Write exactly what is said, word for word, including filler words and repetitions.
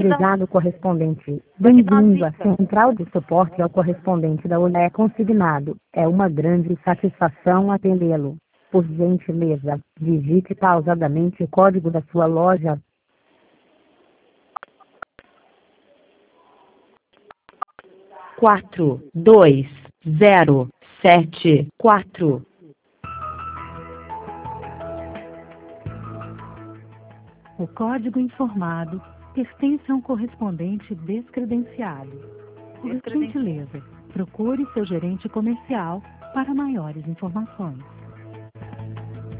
Prezado correspondente, bem-vindo à central de suporte ao correspondente da Olé consignado. É uma grande satisfação atendê-lo. Por gentileza, digite pausadamente o código da sua loja. Quatro, dois, zero, sete, quatro. O código informado pertence a um correspondente descredenciado. Por gentileza, procure seu gerente comercial para maiores informações.